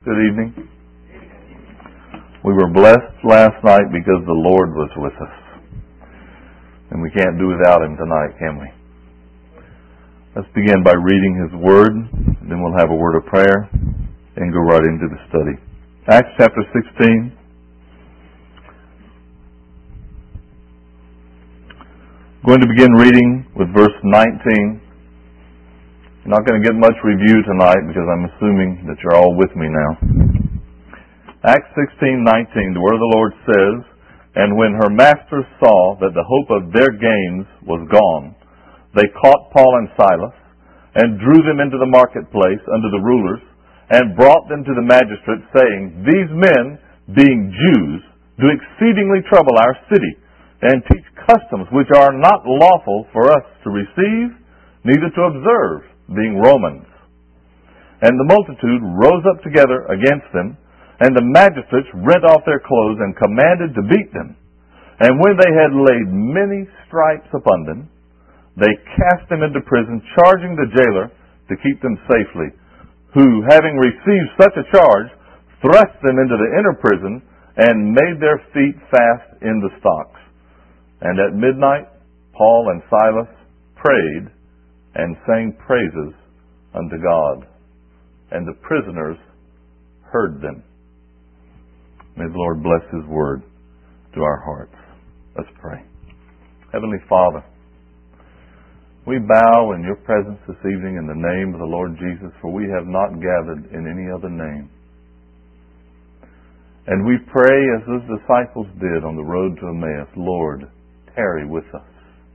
Good evening. We were blessed last night because the Lord was with us. And we can't do without Him tonight, can we? Let's begin by reading His Word, then we'll have a word of prayer, and go right into the study. Acts chapter 16. I'm going to begin reading with verse 19. I'm not going to get much review tonight because I'm assuming that you're all with me now. Acts 16:19, the word of the Lord says, "And when her masters saw that the hope of their gains was gone, they caught Paul and Silas, and drew them into the marketplace under the rulers, and brought them to the magistrates, saying, These men, being Jews, do exceedingly trouble our city, and teach customs which are not lawful for us to receive, neither to observe, being Romans. And the multitude rose up together against them, and the magistrates rent off their clothes and commanded to beat them. And when they had laid many stripes upon them, they cast them into prison, charging the jailer to keep them safely, who, having received such a charge, thrust them into the inner prison, and made their feet fast in the stocks. And at midnight Paul and Silas prayed, and sang praises unto God. And the prisoners heard them." May the Lord bless His Word to our hearts. Let's pray. Heavenly Father, we bow in Your presence this evening in the name of the Lord Jesus, for we have not gathered in any other name. And we pray as those disciples did on the road to Emmaus, Lord, tarry with us.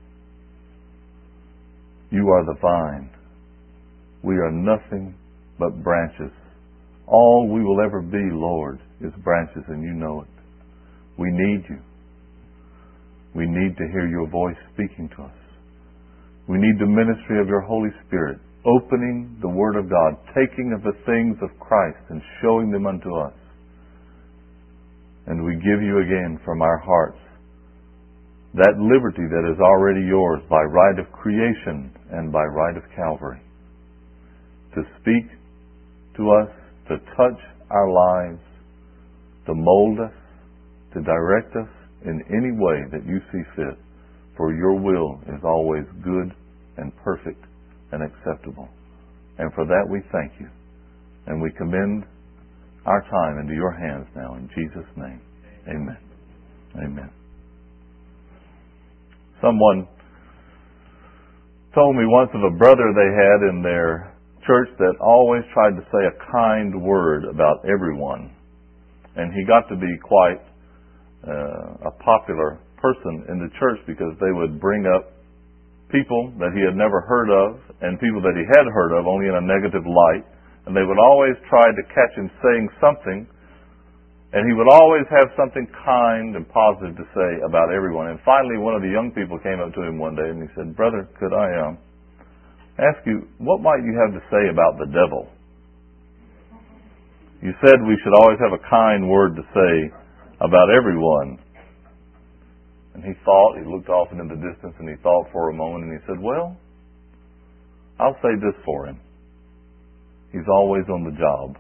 You are the vine. We are nothing but branches. All we will ever be, Lord, is branches, and You know it. We need You. We need to hear Your voice speaking to us. We need the ministry of Your Holy Spirit, opening the Word of God, taking of the things of Christ and showing them unto us. And we give You again from our hearts that liberty that is already Yours by right of creation and by right of Calvary, to speak to us, to touch our lives, to mold us, to direct us in any way that You see fit, for Your will is always good and perfect and acceptable. And for that we thank You, and we commend our time into Your hands now, in Jesus' name. Amen. Amen. Someone told me once of a brother they had in their church that always tried to say a kind word about everyone. And he got to be quite a popular person in the church because they would bring up people that he had never heard of and people that he had heard of only in a negative light. And they would always try to catch him saying something. And he would always have something kind and positive to say about everyone. And finally, one of the young people came up to him one day and he said, "Brother, could I ask you, what might you have to say about the devil? You said we should always have a kind word to say about everyone." And he thought, he looked off into the distance and he thought for a moment and he said, "Well, I'll say this for him. He's always on the job."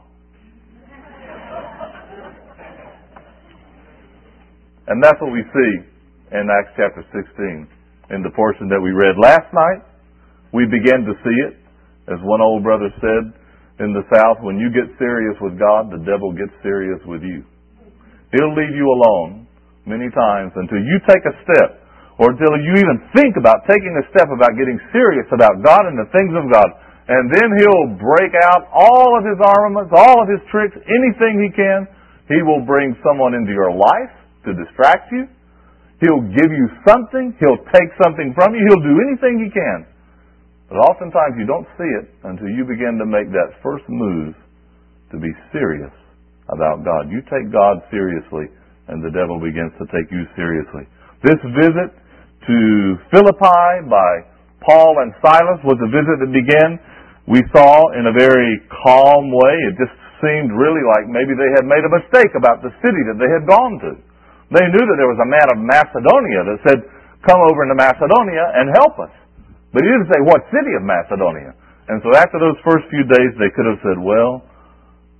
And that's what we see in Acts chapter 16. In the portion that we read last night, we begin to see it. As one old brother said in the South, when you get serious with God, the devil gets serious with you. He'll leave you alone many times until you take a step, or until you even think about taking a step about getting serious about God and the things of God. And then he'll break out all of his armaments, all of his tricks, anything he can. He will bring someone into your life to distract you. He'll give you something. He'll take something from you. He'll do anything he can. But oftentimes you don't see it until you begin to make that first move to be serious about God. You take God seriously, and the devil begins to take you seriously. This visit to Philippi by Paul and Silas was a visit that began, we saw, in a very calm way. It just seemed really like maybe they had made a mistake about the city that they had gone to. They knew that there was a man of Macedonia that said, "Come over into Macedonia and help us." But he didn't say what city of Macedonia. And so after those first few days, they could have said, "Well,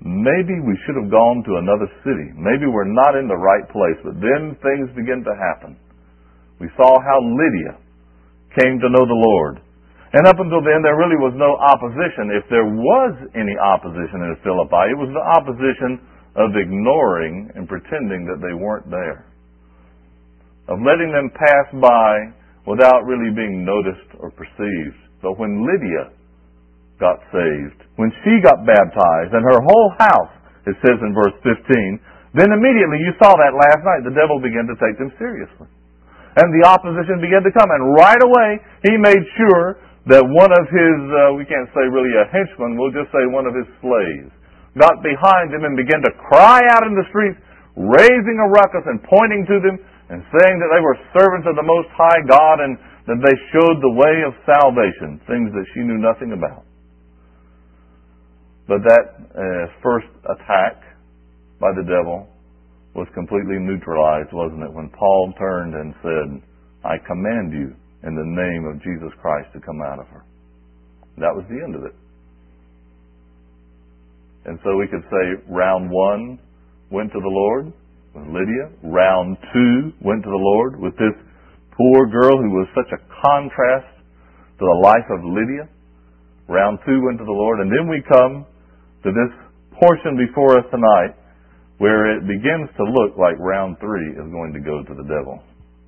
maybe we should have gone to another city. Maybe we're not in the right place. But then things begin to happen. We saw how Lydia came to know the Lord. And up until then, there really was no opposition. If there was any opposition in Philippi, it was the opposition of ignoring and pretending that they weren't there, of letting them pass by without really being noticed or perceived. But when Lydia got saved, when she got baptized, and her whole house, it says in verse 15, then immediately, you saw that last night, the devil began to take them seriously. And the opposition began to come. And right away, he made sure that one of his, we can't say really a henchman, we'll just say one of his slaves, got behind him and began to cry out in the streets, raising a ruckus and pointing to them and saying that they were servants of the Most High God and that they showed the way of salvation, things that she knew nothing about. But that first attack by the devil was completely neutralized, wasn't it? When Paul turned and said, I command you in the name of Jesus Christ to come out of her. That was the end of it. And so we could say round 1 went to the Lord with Lydia. Round 2 went to the Lord with this poor girl who was such a contrast to the life of Lydia. Round 2 went to the Lord. And then we come to this portion before us tonight where it begins to look like round 3 is going to go to the devil.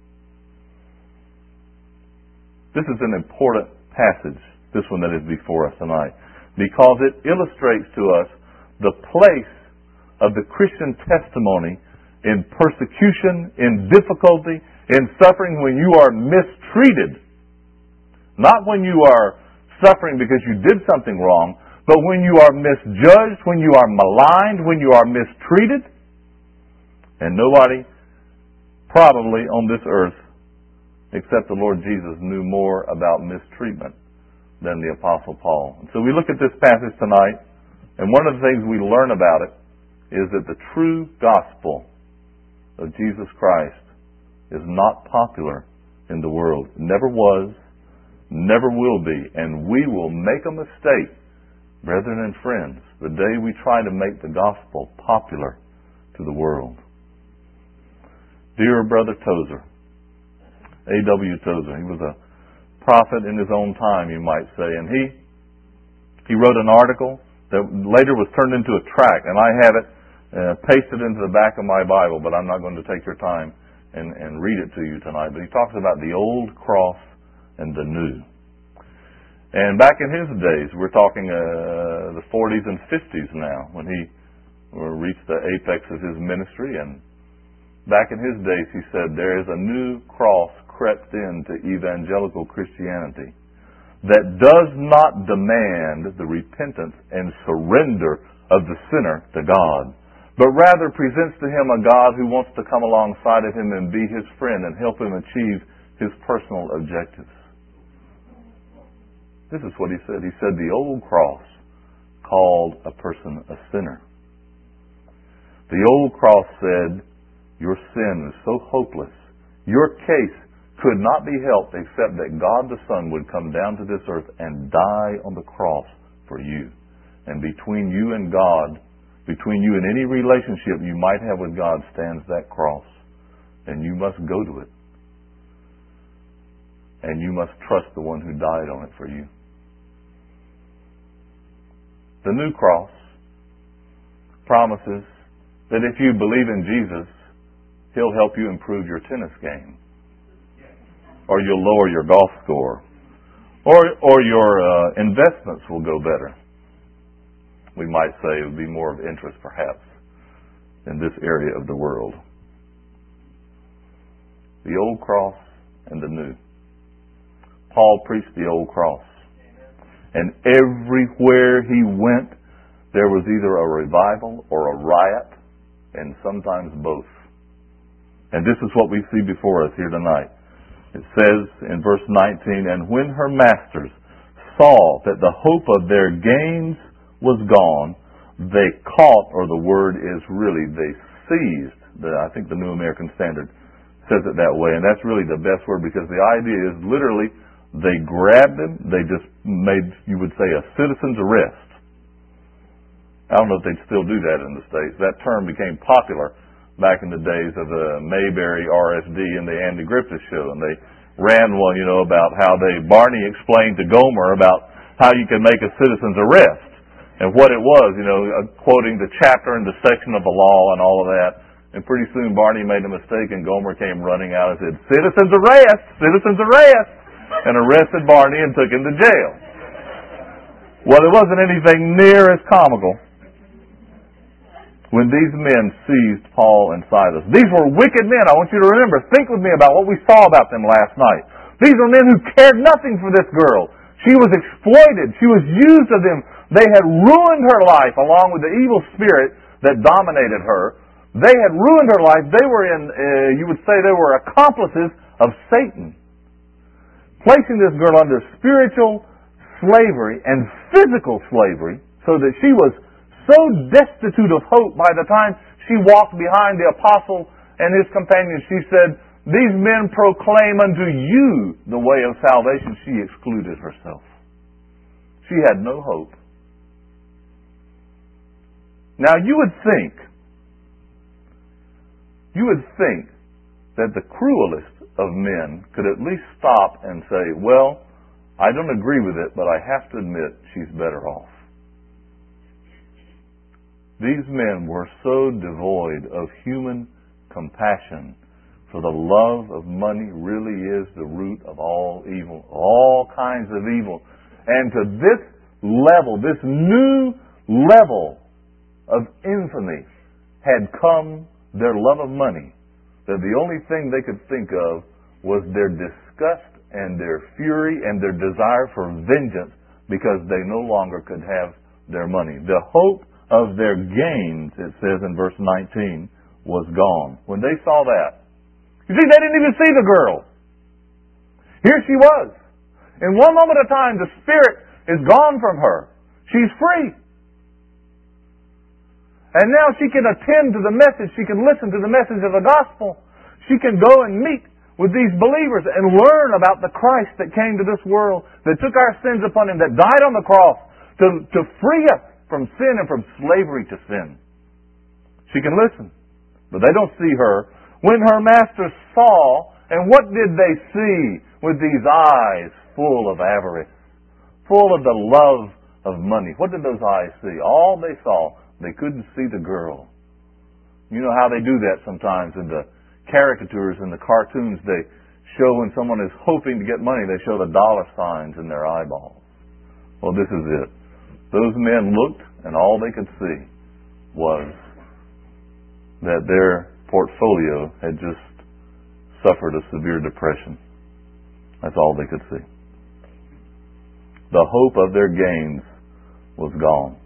This is an important passage, this one that is before us tonight, because it illustrates to us the place of the Christian testimony in persecution, in difficulty, in suffering when you are mistreated. Not when you are suffering because you did something wrong, but when you are misjudged, when you are maligned, when you are mistreated. And nobody probably on this earth except the Lord Jesus knew more about mistreatment than the Apostle Paul. And so we look at this passage tonight, and one of the things we learn about it is that the true gospel of Jesus Christ is not popular in the world. It never was, never will be, and we will make a mistake, brethren and friends, the day we try to make the gospel popular to the world. Dear Brother Tozer, A.W. Tozer, he was a prophet in his own time, you might say, and he wrote an article that later was turned into a tract, and I have it pasted into the back of my Bible, but I'm not going to take your time and read it to you tonight. But he talks about the old cross and the new. And back in his days, we're talking the 40s and 50s now, when he reached the apex of his ministry. And back in his days, he said, there is a new cross crept into evangelical Christianity that does not demand the repentance and surrender of the sinner to God, but rather presents to him a God who wants to come alongside of him and be his friend and help him achieve his personal objectives. This is what he said. He said the old cross called a person a sinner. The old cross said, your sin is so hopeless, your case could not be helped except that God the Son would come down to this earth and die on the cross for you. And between you and God, between you and any relationship you might have with God, stands that cross. And you must go to it. And you must trust the one who died on it for you. The new cross promises that if you believe in Jesus, He'll help you improve your tennis game. Or you'll lower your golf score. Or your investments will go better. We might say it would be more of interest, perhaps, in this area of the world. The old cross and the new. Paul preached the old cross. And everywhere he went, there was either a revival or a riot, and sometimes both. And this is what we see before us here tonight. It says in verse 19, and when her masters saw that the hope of their gains was gone, they caught, or the word is really, they seized. I think the New American Standard says it that way, and that's really the best word, because the idea is literally they grabbed him, they just made, you would say, a citizen's arrest. I don't know if they'd still do that in the States. That term became popular back in the days of the Mayberry RFD and the Andy Griffith Show. And they ran one, about how Barney explained to Gomer about how you can make a citizen's arrest. And what it was, quoting the chapter and the section of the law and all of that. And pretty soon Barney made a mistake and Gomer came running out and said, "Citizen's arrest! Citizen's arrest!" and arrested Barney and took him to jail. Well, it wasn't anything near as comical when these men seized Paul and Silas. These were wicked men. I want you to remember, think with me about what we saw about them last night. These were men who cared nothing for this girl. She was exploited. She was used of them. They had ruined her life along with the evil spirit that dominated her. They had ruined her life. They were you would say they were accomplices of Satan, placing this girl under spiritual slavery and physical slavery so that she was so destitute of hope by the time she walked behind the apostle and his companions. She said, "These men proclaim unto you the way of salvation." She excluded herself. She had no hope. Now you would think that the cruelest of men could at least stop and say, "Well, I don't agree with it, but I have to admit she's better off." These men were so devoid of human compassion, for the love of money really is the root of all evil, all kinds of evil. And to this level, this new level of infamy had come their love of money, that the only thing they could think of was their disgust and their fury and their desire for vengeance because they no longer could have their money. The hope of their gains, it says in verse 19, was gone. When they saw that, you see, they didn't even see the girl. Here she was. In one moment of time, the spirit is gone from her. She's free. And now she can attend to the message. She can listen to the message of the gospel. She can go and meet with these believers and learn about the Christ that came to this world, that took our sins upon Him, that died on the cross to free us from sin and from slavery to sin. She can listen, but they don't see her. When her masters saw, and what did they see with these eyes full of avarice, full of the love of money? What did those eyes see? All they saw, they couldn't see the girl. You know how they do that sometimes in the caricatures and the cartoons. They show when someone is hoping to get money, they show the dollar signs in their eyeballs. Well, this is it. Those men looked, and all they could see was that their portfolio had just suffered a severe depression. That's all they could see. The hope of their gains was gone.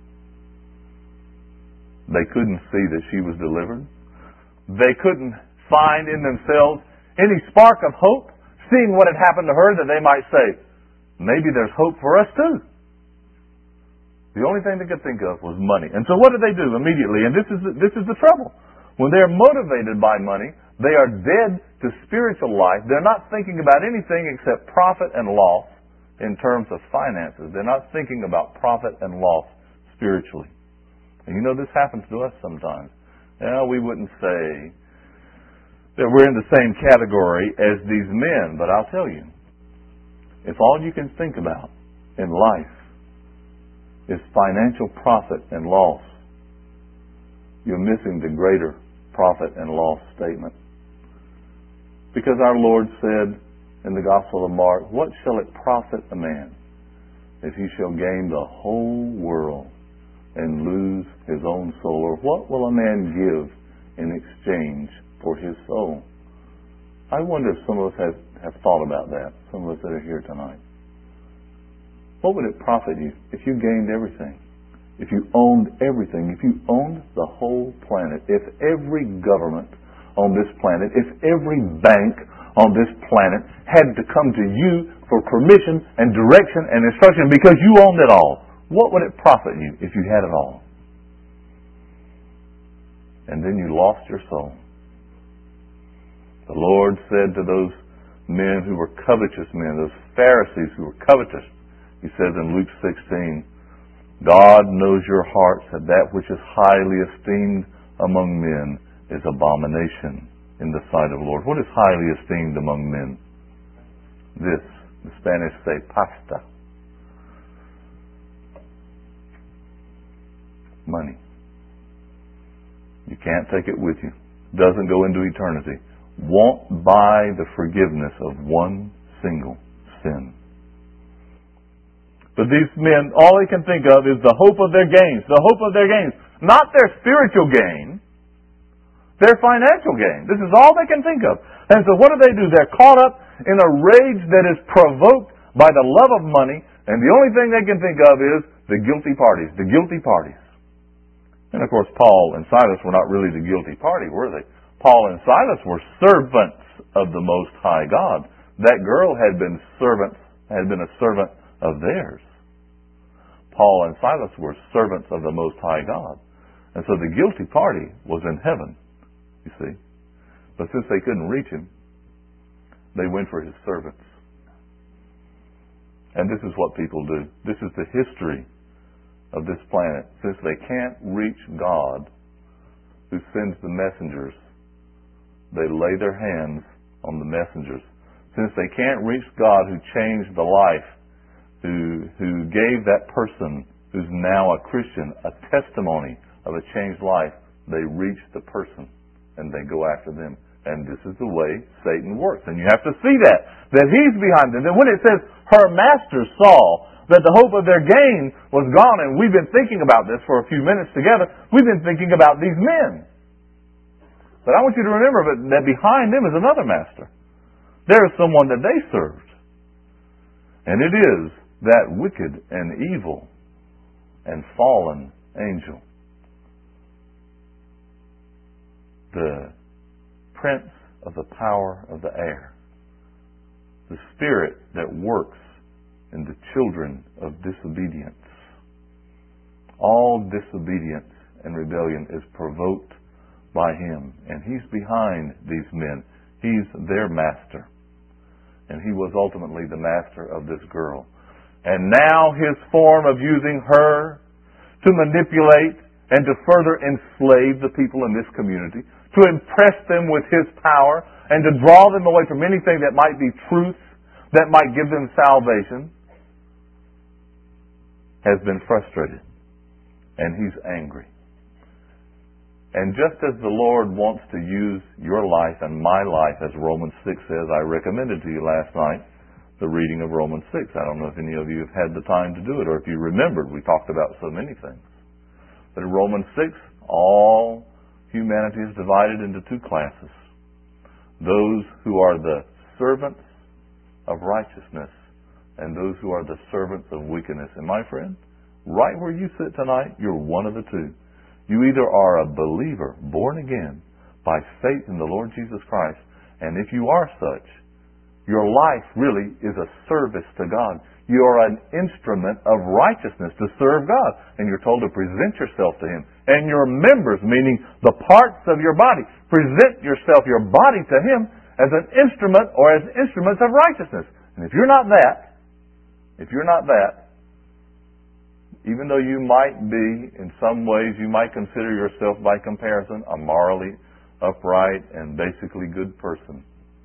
They couldn't see that she was delivered. They couldn't find in themselves any spark of hope, seeing what had happened to her, that they might say, maybe there's hope for us too. The only thing they could think of was money. And so what did they do immediately? And this is the trouble. When they're motivated by money, they are dead to spiritual life. They're not thinking about anything except profit and loss in terms of finances. They're not thinking about profit and loss spiritually. And you know, this happens to us sometimes. Now, we wouldn't say that we're in the same category as these men, but I'll tell you, if all you can think about in life is financial profit and loss, you're missing the greater profit and loss statement. Because our Lord said in the Gospel of Mark, "What shall it profit a man if he shall gain the whole world and lose his own soul? Or what will a man give in exchange for his soul?" I wonder if some of us have thought about that, some of us that are here tonight. What would it profit you if you gained everything? If you owned everything? If you owned the whole planet? If every government on this planet, if every bank on this planet had to come to you for permission and direction and instruction because you owned it all, what would it profit you if you had it all? And then you lost your soul. The Lord said to those men who were covetous men, those Pharisees who were covetous, He says in Luke 16, God knows your hearts, that which is highly esteemed among men is abomination in the sight of the Lord. What is highly esteemed among men? This, the Spanish say pasta. Money. You can't take it with you. Doesn't go into eternity. Won't buy the forgiveness of one single sin. But these men, all they can think of is the hope of their gains. The hope of their gains. Not their spiritual gain. Their financial gain. This is all they can think of. And so what do? They're caught up in a rage that is provoked by the love of money. And the only thing they can think of is the guilty parties. The guilty parties. And of course, Paul and Silas were not really the guilty party, were they? Paul and Silas were servants of the Most High God. That girl had been a servant of theirs. Paul and Silas were servants of the Most High God. And so the guilty party was in heaven, you see. But since they couldn't reach him, they went for his servants. And this is what people do. This is the history of this planet. Since they can't reach God, who sends the messengers, they lay their hands on the messengers. Since they can't reach God who changed the life, who gave that person who's now a Christian a testimony of a changed life, they reach the person and they go after them. And this is the way Satan works. And you have to see that he's behind them. And when it says her master saw that the hope of their gain was gone, and we've been thinking about this for a few minutes together, we've been thinking about these men. But I want you to remember that behind them is another master. There is someone that they served. And it is that wicked and evil and fallen angel, the prince of the power of the air, the spirit that works in the children of disobedience. All disobedience and rebellion is provoked by him, and he's behind these men. He's their master, and he was ultimately the master of this girl. And now his form of using her to manipulate and to further enslave the people in this community, to impress them with his power, and to draw them away from anything that might be truth, that might give them salvation, has been frustrated. And he's angry. And just as the Lord wants to use your life and my life, as Romans 6 says, I recommended to you last night the reading of Romans 6. I don't know if any of you have had the time to do it, or if you remembered. We talked about so many things. But in Romans 6, all humanity is divided into two classes. Those who are the servants of righteousness and those who are the servants of wickedness. And my friend, right where you sit tonight, you're one of the two. You either are a believer, born again, by faith in the Lord Jesus Christ, and if you are such, your life really is a service to God. You are an instrument of righteousness to serve God. And you're told to present yourself to Him. And your members, meaning the parts of your body, present yourself, your body, to Him as an instrument or as instruments of righteousness. And if you're not that, even though you might be, in some ways, you might consider yourself by comparison a morally upright and basically good person,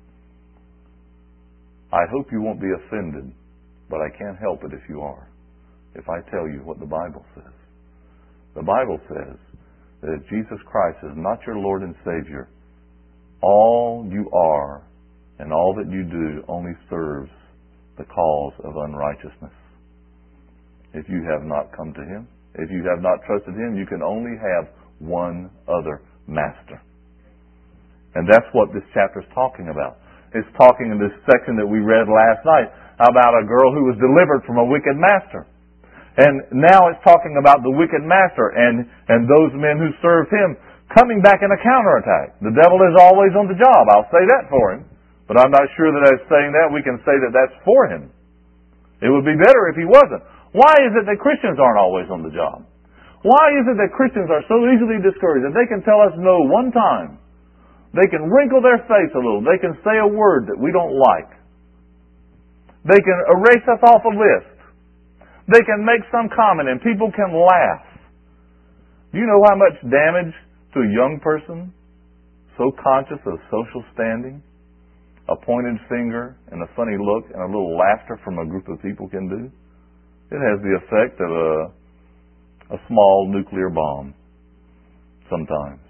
I hope you won't be offended, but I can't help it if you are, if I tell you what the Bible says. The Bible says that if Jesus Christ is not your Lord and Savior, all you are and all that you do only serves the cause of unrighteousness. If you have not come to Him, if you have not trusted Him, you can only have one other master. And that's what this chapter is talking about. It's talking in this section that we read last night about a girl who was delivered from a wicked master. And now it's talking about the wicked master and those men who served him coming back in a counterattack. The devil is always on the job. I'll say that for him. But I'm not sure that as saying that we can say that that's for him. It would be better if he wasn't. Why is it that Christians aren't always on the job? Why is it that Christians are so easily discouraged that they can tell us no one time? They can wrinkle their face a little. They can say a word that we don't like. They can erase us off a list. They can make some comment and people can laugh. Do you know how much damage to a young person, so conscious of social standing, a pointed finger and a funny look and a little laughter from a group of people can do? It has the effect of a small nuclear bomb sometimes.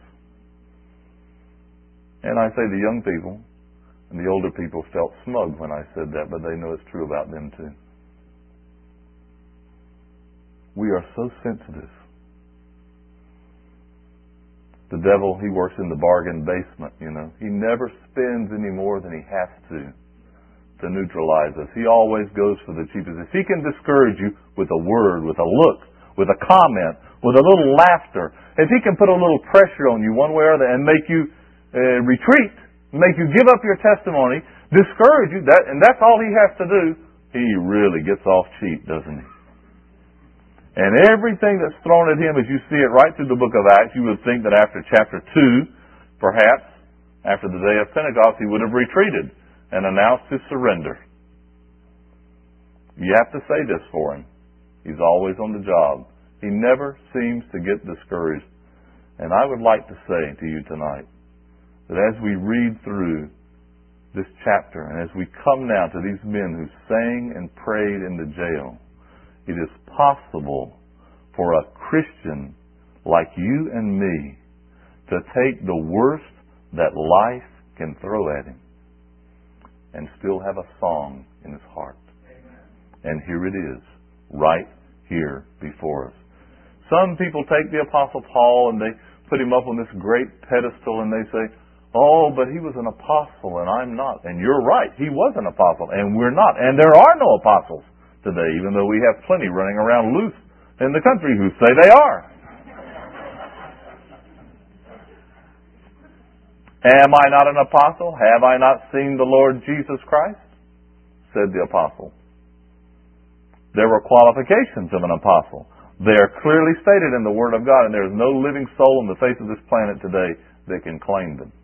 And I say the young people and the older people felt smug when I said that, but they know it's true about them too. We are so sensitive. The devil, he works in the bargain basement, you know. He never spends any more than he has to neutralize us. He always goes for the cheapest. If he can discourage you with a word, with a look, with a comment, with a little laughter, if he can put a little pressure on you one way or the other and make you retreat, make you give up your testimony, discourage you, and that's all he has to do, he really gets off cheap, doesn't he? And everything that's thrown at him, as you see it right through the book of Acts, you would think that after chapter 2, perhaps, after the day of Pentecost, he would have retreated and announced his surrender. You have to say this for him. He's always on the job. He never seems to get discouraged. And I would like to say to you tonight that as we read through this chapter and as we come now to these men who sang and prayed in the jail, it is possible for a Christian like you and me to take the worst that life can throw at him and still have a song in his heart. Amen. And here it is, right here before us. Some people take the Apostle Paul and they put him up on this great pedestal and they say, oh, but he was an apostle and I'm not. And you're right, he was an apostle and we're not. And there are no apostles today, even though we have plenty running around loose in the country who say they are. Am I not an apostle? Have I not seen the Lord Jesus Christ? Said the apostle. There were qualifications of an apostle. They are clearly stated in the Word of God, and there is no living soul on the face of this planet today that can claim them.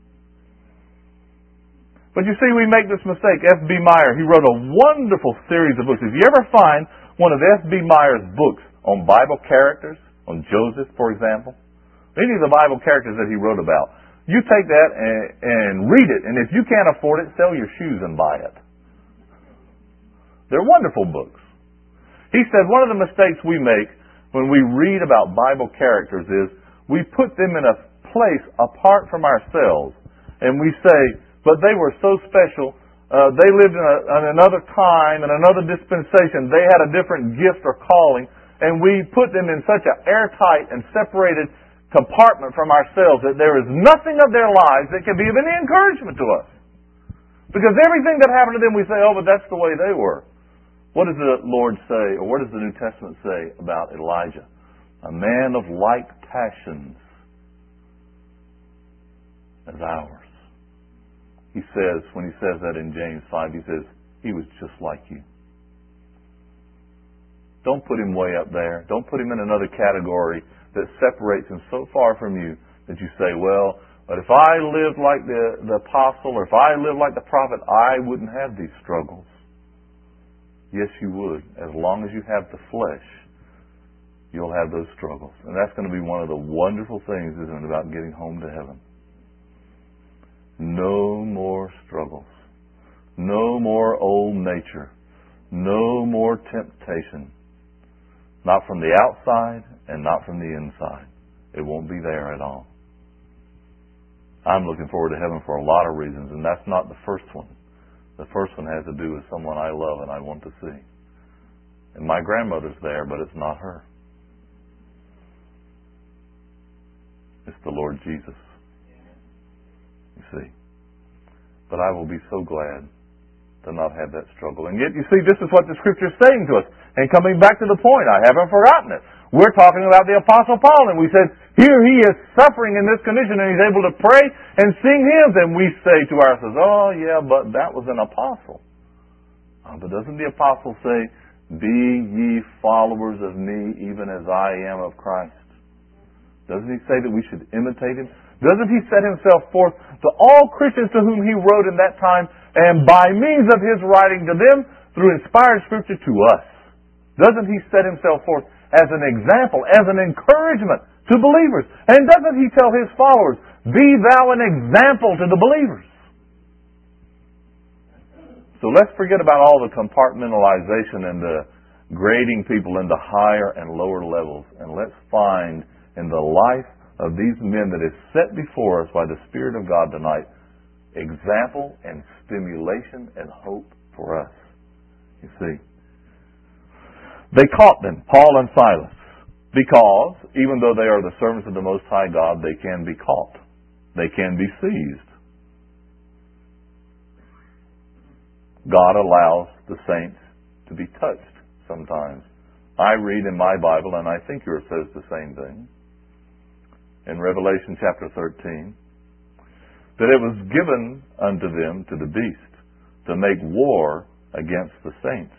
But you see, we make this mistake. F.B. Meyer, he wrote a wonderful series of books. If you ever find one of F.B. Meyer's books on Bible characters, on Joseph, for example, any of the Bible characters that he wrote about, you take that and read it, and if you can't afford it, sell your shoes and buy it. They're wonderful books. He said one of the mistakes we make when we read about Bible characters is we put them in a place apart from ourselves, and we say, but they were so special. They lived in another time, in another dispensation. They had a different gift or calling. And we put them in such an airtight and separated compartment from ourselves that there is nothing of their lives that can be of any encouragement to us. Because everything that happened to them, we say, oh, but that's the way they were. What does the Lord say, or what does the New Testament say about Elijah? A man of like passions as ours. He says, when he says that in James 5, he says, he was just like you. Don't put him way up there. Don't put him in another category that separates him so far from you that you say, well, but if I lived like the apostle or if I lived like the prophet, I wouldn't have these struggles. Yes, you would. As long as you have the flesh, you'll have those struggles. And that's going to be one of the wonderful things, isn't it, about getting home to heaven. No more struggles. No more old nature. No more temptation. Not from the outside and not from the inside. It won't be there at all. I'm looking forward to heaven for a lot of reasons, and that's not the first one. The first one has to do with someone I love and I want to see. And my grandmother's there, but it's not her. It's the Lord Jesus. You see. But I will be so glad to not have that struggle. And yet, you see, this is what the Scripture is saying to us. And coming back to the point, I haven't forgotten it. We're talking about the Apostle Paul, and we said, here he is suffering in this condition, and he's able to pray and sing hymns. And we say to ourselves, oh, yeah, but that was an apostle. But doesn't the apostle say, be ye followers of me, even as I am of Christ? Doesn't he say that we should imitate him? Doesn't he set himself forth to all Christians to whom he wrote in that time, and by means of his writing to them, through inspired Scripture to us, Doesn't He set Himself forth as an example, as an encouragement to believers? And doesn't He tell His followers, be thou an example to the believers? So let's forget about all the compartmentalization and the grading people into higher and lower levels. And let's find in the life of these men that is set before us by the Spirit of God tonight, example and stimulation and hope for us. You see, they caught them, Paul and Silas, because even though they are the servants of the Most High God, they can be caught. They can be seized. God allows the saints to be touched sometimes. I read in my Bible, and I think yours says the same thing, in Revelation chapter 13, that it was given unto them, to the beast, to make war against the saints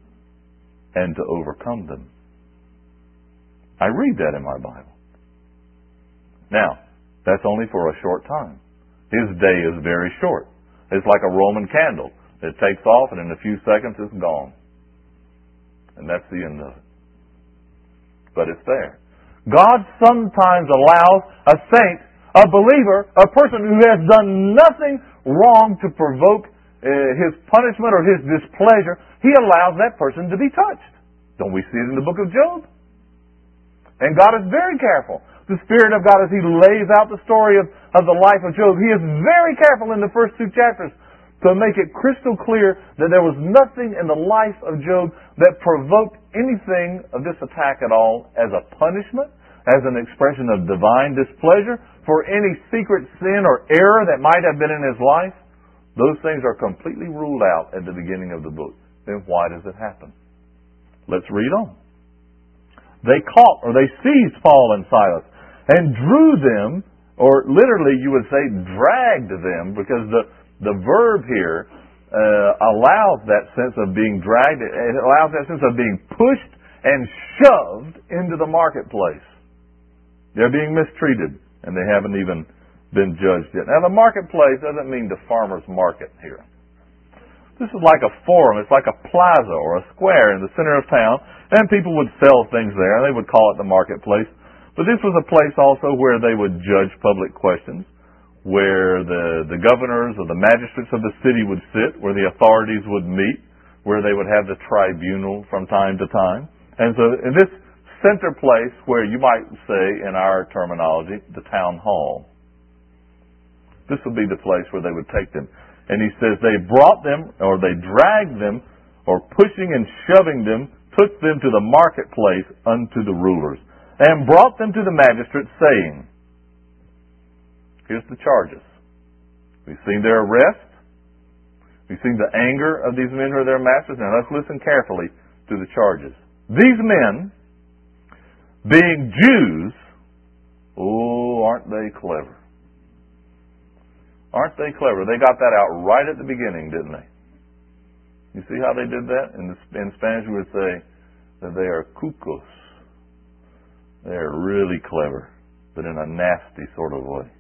and to overcome them. I read that in my Bible. Now, that's only for a short time. His day is very short. It's like a Roman candle. It takes off, and in a few seconds it's gone. And that's the end of it. But it's there. God sometimes allows a saint, a believer, a person who has done nothing wrong to provoke His punishment or His displeasure, He allows that person to be touched. Don't we see it in the book of Job? And God is very careful. The Spirit of God, as He lays out the story of the life of Job, He is very careful in the first 2 chapters to make it crystal clear that there was nothing in the life of Job that provoked anything of this attack at all as a punishment, as an expression of divine displeasure for any secret sin or error that might have been in his life. Those things are completely ruled out at the beginning of the book. Then why does it happen? Let's read on. They caught, or they seized Paul and Silas and drew them, or literally you would say dragged them, because the verb here allows that sense of being dragged. It allows that sense of being pushed and shoved into the marketplace. They're being mistreated, and they haven't even been judged yet. Now, the marketplace doesn't mean the farmer's market here. This is like a forum. It's like a plaza or a square in the center of town, and people would sell things there, and they would call it the marketplace. But this was a place also where they would judge public questions, where the governors or the magistrates of the city would sit, where the authorities would meet, where they would have the tribunal from time to time. And so in this center place, where you might say in our terminology, the town hall, this would be the place where they would take them. And he says they brought them, or they dragged them, or pushing and shoving them, took them to the marketplace unto the rulers, and brought them to the magistrates, saying, here's the charges. We've seen their arrest. We've seen the anger of these men who are their masters. Now let's listen carefully to the charges. These men, being Jews, oh, aren't they clever? Aren't they clever? They got that out right at the beginning, didn't they? You see how they did that? In Spanish we would say that they are cucos. They are really clever, but in a nasty sort of way.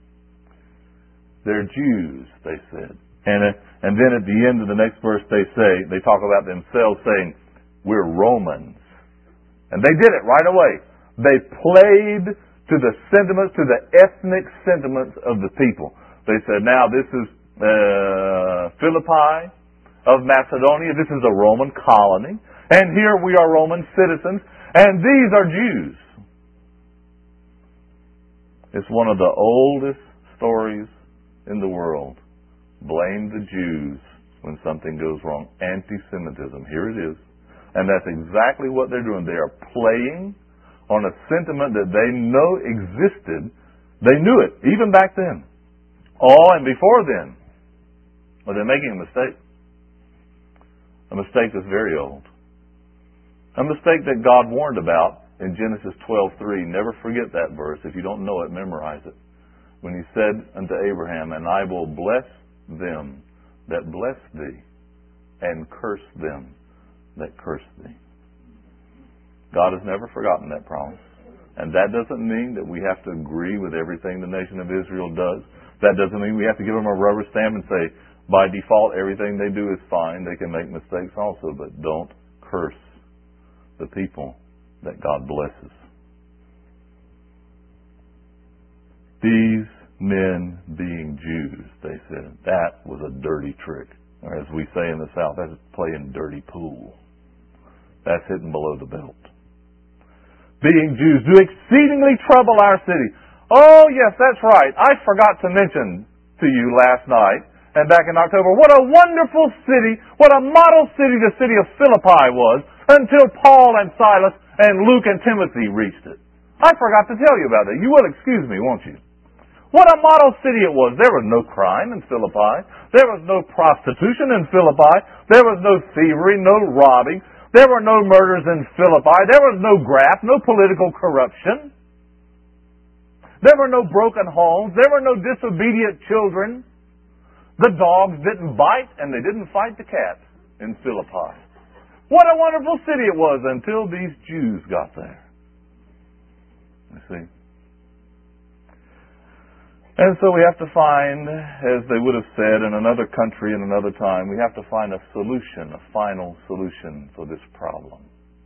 They're Jews, they said. And then at the end of the next verse they talk about themselves saying, we're Romans. And they did it right away. They played to the sentiments, to the ethnic sentiments of the people. They said, now this is Philippi of Macedonia. This is a Roman colony. And here we are Roman citizens. And these are Jews. It's one of the oldest stories in the world. Blame the Jews when something goes wrong. Anti-Semitism. Here it is. And that's exactly what they're doing. They are playing on a sentiment that they know existed. They knew it, even back then. Oh, and before then. But they're making a mistake. A mistake that's very old. A mistake that God warned about in Genesis 12:3. Never forget that verse. If you don't know it, memorize it. When He said unto Abraham, and I will bless them that bless thee, and curse them that curse thee. God has never forgotten that promise. And that doesn't mean that we have to agree with everything the nation of Israel does. That doesn't mean we have to give them a rubber stamp and say, by default, everything they do is fine. They can make mistakes also, but don't curse the people that God blesses. These men being Jews, they said, that was a dirty trick. Or as we say in the South, that's playing dirty pool. That's hitting below the belt. Being Jews do exceedingly trouble our city. Oh, yes, that's right. I forgot to mention to you last night and back in October what a wonderful city, what a model city the city of Philippi was until Paul and Silas and Luke and Timothy reached it. I forgot to tell you about it. You will excuse me, won't you? What a model city it was. There was no crime in Philippi. There was no prostitution in Philippi. There was no thievery, no robbing. There were no murders in Philippi. There was no graft, no political corruption. There were no broken homes. There were no disobedient children. The dogs didn't bite and they didn't fight the cat in Philippi. What a wonderful city it was until these Jews got there. You see? And so we have to find, as they would have said in another country in another time, we have to find a solution, a final solution for this problem.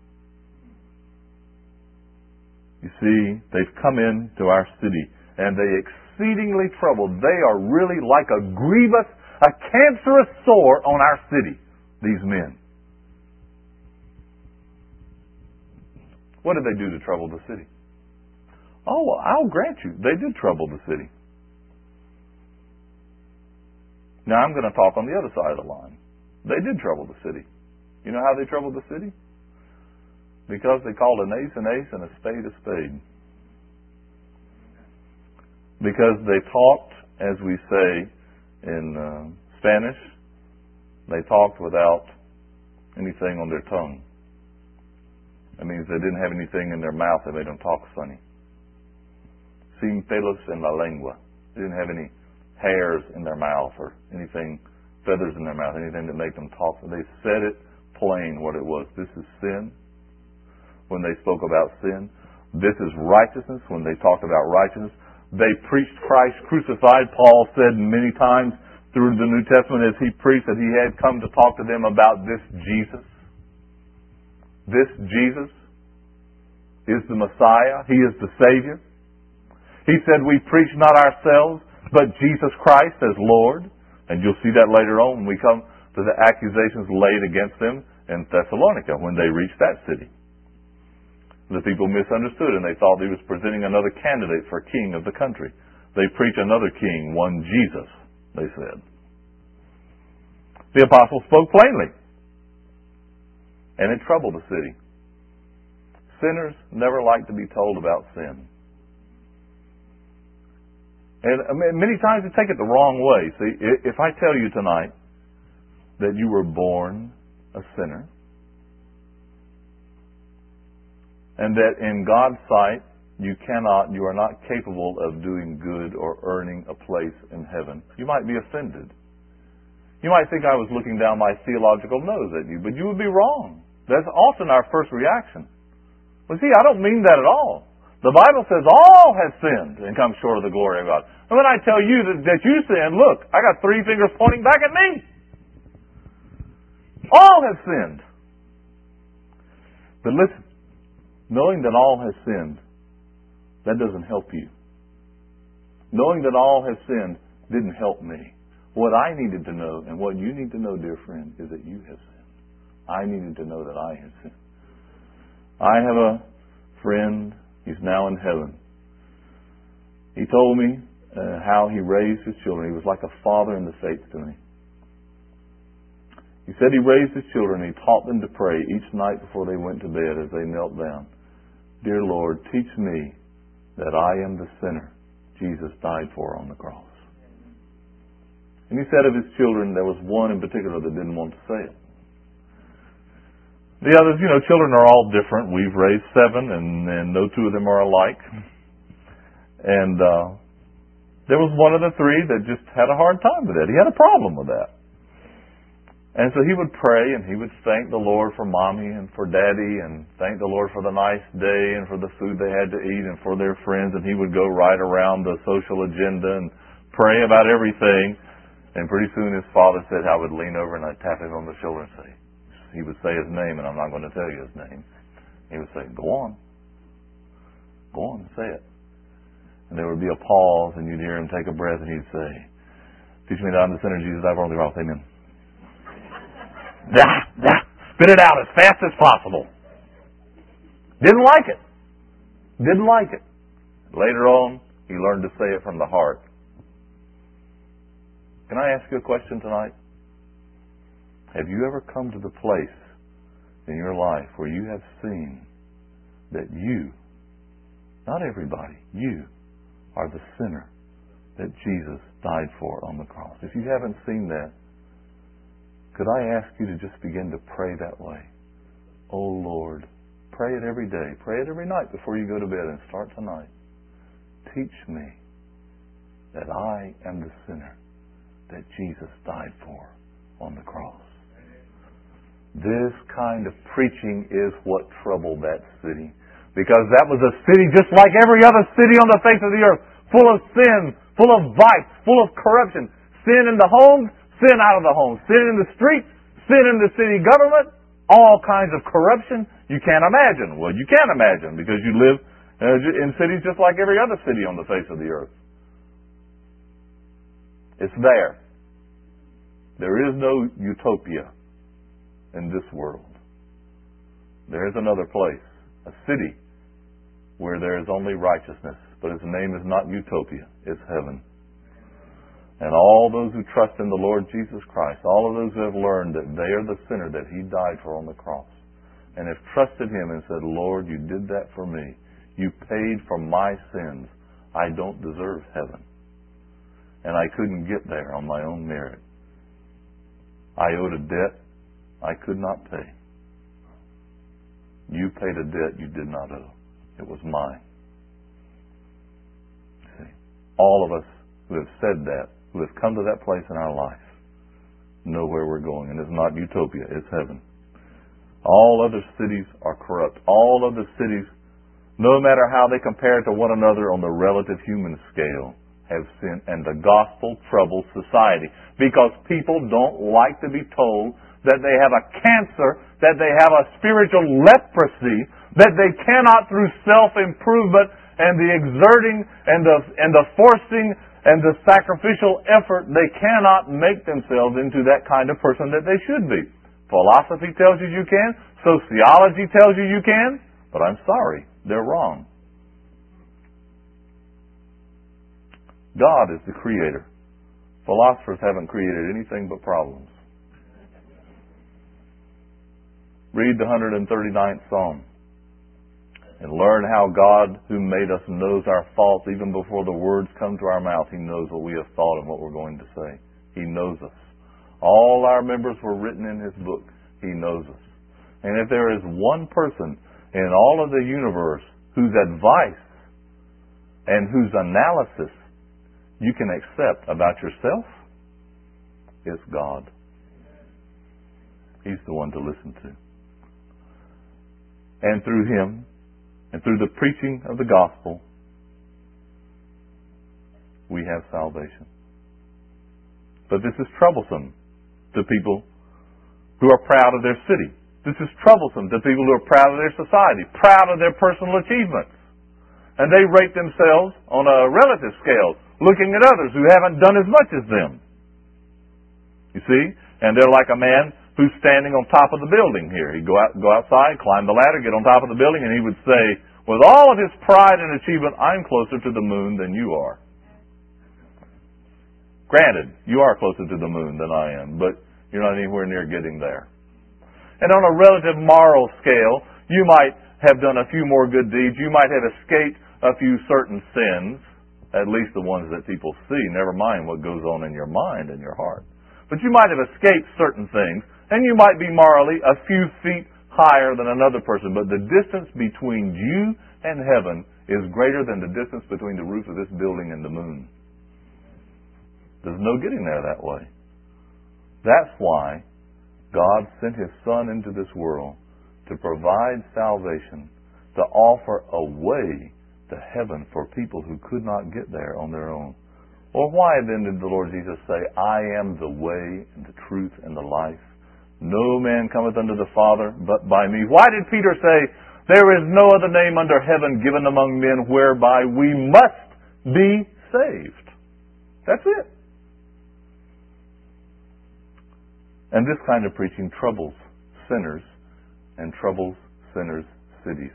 You see, they've come into our city and they exceedingly troubled. They are really like a grievous, a cancerous sore on our city, these men. What did they do to trouble the city? Oh, well, I'll grant you, they did trouble the city. Now I'm going to talk on the other side of the line. They did trouble the city. You know how they troubled the city? Because they called an ace and a spade a spade. Because they talked, as we say in Spanish, they talked without anything on their tongue. That means they didn't have anything in their mouth that made them talk funny. Sin pelos en la lengua. They didn't have any hairs in their mouth or anything, feathers in their mouth, anything that made them talk. They said it plain what it was. This is sin when they spoke about sin. This is righteousness when they talked about righteousness. They preached Christ crucified. Paul said many times through the New Testament as he preached that he had come to talk to them about this Jesus. This Jesus is the Messiah. He is the Savior. He said we preach not ourselves, but Jesus Christ as Lord. And you'll see that later on when we come to the accusations laid against them in Thessalonica when they reached that city. The people misunderstood and they thought he was presenting another candidate for king of the country. They preach another king, one Jesus, they said. The apostles spoke plainly. And it troubled the city. Sinners never like to be told about sin. And many times they take it the wrong way. See, if I tell you tonight that you were born a sinner, and that in God's sight you are not capable of doing good or earning a place in heaven, you might be offended. You might think I was looking down my theological nose at you, but you would be wrong. That's often our first reaction. Well, see, I don't mean that at all. The Bible says all have sinned and come short of the glory of God. And when I tell you that you sin, look, I got 3 fingers pointing back at me. All have sinned. But listen, knowing that all have sinned, that doesn't help you. Knowing that all have sinned didn't help me. What I needed to know, and what you need to know, dear friend, is that you have sinned. I needed to know that I have sinned. I have a friend. He's now in heaven. He told me how he raised his children. He was like a father in the faith to me. He said he raised his children. He taught them to pray each night before they went to bed as they knelt down. Dear Lord, teach me that I am the sinner Jesus died for on the cross. And he said of his children, there was one in particular that didn't want to say it. The others, children are all different. We've raised 7, and no 2 of them are alike. And there was one of the 3 that just had a hard time with that. He had a problem with that. And so he would pray, and he would thank the Lord for Mommy and for Daddy, and thank the Lord for the nice day and for the food they had to eat and for their friends. And he would go right around the social agenda and pray about everything. And pretty soon his father said I would lean over and I'd tap him on the shoulder and say, he would say his name, and I'm not going to tell you his name. He would say, go on. Go on and say it. And there would be a pause, and you'd hear him take a breath, and he'd say, teach me that I'm the sinner, Jesus, I've only wrong. Amen. Spit it out as fast as possible. Didn't like it. Didn't like it. Later on, he learned to say it from the heart. Can I ask you a question tonight? Have you ever come to the place in your life where you have seen that you, not everybody, you are the sinner that Jesus died for on the cross? If you haven't seen that, could I ask you to just begin to pray that way? Oh Lord, pray it every day. Pray it every night before you go to bed, and start tonight. Teach me that I am the sinner that Jesus died for on the cross. This kind of preaching is what troubled that city. Because that was a city just like every other city on the face of the earth. Full of sin, full of vice, full of corruption. Sin in the homes, sin out of the homes. Sin in the streets, sin in the city government. All kinds of corruption you can't imagine. Well, you can't imagine because you live in cities just like every other city on the face of the earth. It's there. There is no utopia in this world. There is another place, a city, where there is only righteousness, but its name is not utopia, it's heaven. And all those who trust in the Lord Jesus Christ, all of those who have learned that they are the sinner that He died for on the cross, and have trusted Him and said, Lord, you did that for me. You paid for my sins. I don't deserve heaven. And I couldn't get there on my own merit. I owed a debt I could not pay. You paid a debt you did not owe. It was mine. See, all of us who have said that, who have come to that place in our life, know where we're going. And it's not utopia, it's heaven. All other cities are corrupt. All other cities, no matter how they compare to one another on the relative human scale, have sin, and the gospel troubles society. Because people don't like to be told that they have a cancer, that they have a spiritual leprosy, that they cannot through self-improvement and the exerting and the forcing and the sacrificial effort, they cannot make themselves into that kind of person that they should be. Philosophy tells you you can. Sociology tells you you can. But I'm sorry, they're wrong. God is the creator. Philosophers haven't created anything but problems. Read the 139th Psalm and learn how God, who made us, knows our faults even before the words come to our mouth. He knows what we have thought and what we're going to say. He knows us. All our members were written in His book. He knows us. And if there is one person in all of the universe whose advice and whose analysis you can accept about yourself, it's God. He's the one to listen to. And through Him, and through the preaching of the gospel, we have salvation. But this is troublesome to people who are proud of their city. This is troublesome to people who are proud of their society, proud of their personal achievements. And they rate themselves on a relative scale, looking at others who haven't done as much as them. You see? And they're like a man who's standing on top of the building here. He'd go outside, climb the ladder, get on top of the building, and he would say, with all of his pride and achievement, I'm closer to the moon than you are. Granted, you are closer to the moon than I am, but you're not anywhere near getting there. And on a relative moral scale, you might have done a few more good deeds. You might have escaped a few certain sins, at least the ones that people see, never mind what goes on in your mind and your heart. But you might have escaped certain things, and you might be morally a few feet higher than another person, but the distance between you and heaven is greater than the distance between the roof of this building and the moon. There's no getting there that way. That's why God sent His Son into this world to provide salvation, to offer a way to heaven for people who could not get there on their own. Well, why then did the Lord Jesus say, I am the way and the truth and the life? No man cometh unto the Father but by me. Why did Peter say, There is no other name under heaven given among men whereby we must be saved. That's it. And this kind of preaching troubles sinners and troubles sinners' cities.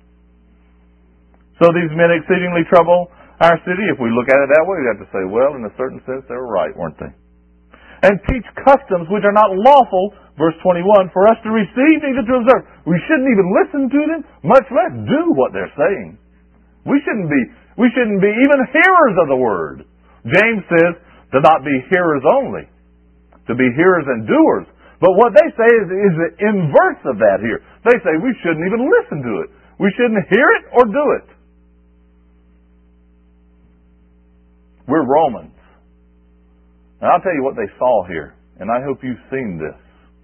So these men exceedingly trouble our city. If we look at it that way, we have to say, well, in a certain sense, they were right, weren't they? And teach customs which are not lawful, verse 21, for us to receive, neither to observe. We shouldn't even listen to them, much less do what they're saying. We shouldn't be even hearers of the word. James says to not be hearers only, to be hearers and doers. But what they say is the inverse of that here. They say we shouldn't even listen to it. We shouldn't hear it or do it. We're Romans. And I'll tell you what they saw here, and I hope you've seen this.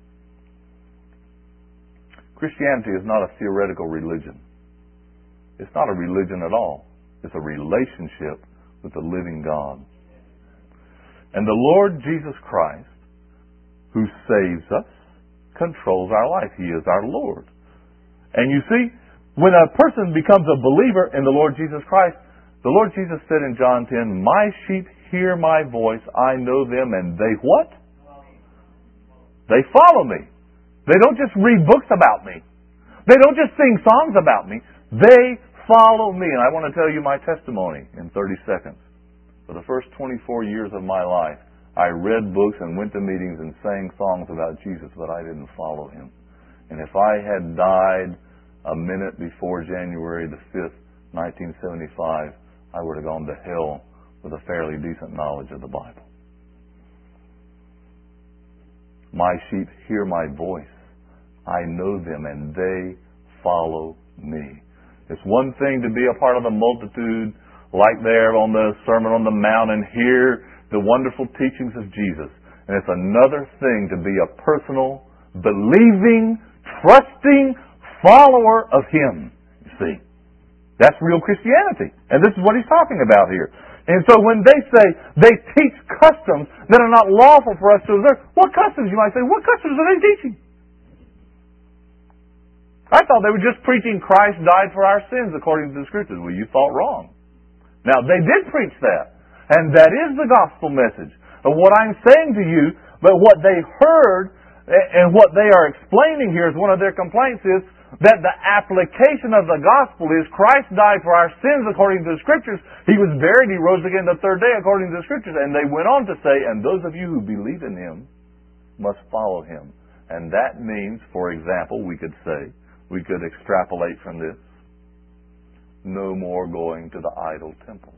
Christianity is not a theoretical religion. It's not a religion at all. It's a relationship with the living God. And the Lord Jesus Christ, who saves us, controls our life. He is our Lord. And you see, when a person becomes a believer in the Lord Jesus Christ, the Lord Jesus said in John 10, my sheep hear my voice, I know them, and they what? They follow me. They don't just read books about me. They don't just sing songs about me. They follow me. And I want to tell you my testimony in 30 seconds. For the first 24 years of my life, I read books and went to meetings and sang songs about Jesus, but I didn't follow Him. And if I had died a minute before January the 5th, 1975, I would have gone to hell with a fairly decent knowledge of the Bible. My sheep hear my voice. I know them and they follow me. It's one thing to be a part of the multitude, like there on the Sermon on the Mount, and hear the wonderful teachings of Jesus. And it's another thing to be a personal, believing, trusting follower of Him. You see, that's real Christianity. And this is what he's talking about here. And so when they say they teach customs that are not lawful for us to observe, what customs, you might say, what customs are they teaching? I thought they were just preaching Christ died for our sins according to the Scriptures. Well, you thought wrong. Now, they did preach that. And that is the gospel message. But what I'm saying to you, but what they heard and what they are explaining here is one of their complaints is that the application of the gospel is Christ died for our sins according to the Scriptures. He was buried. He rose again the third day according to the Scriptures. And they went on to say, and those of you who believe in Him must follow Him. And that means, for example, we could say, we could extrapolate from this, no more going to the idol temples.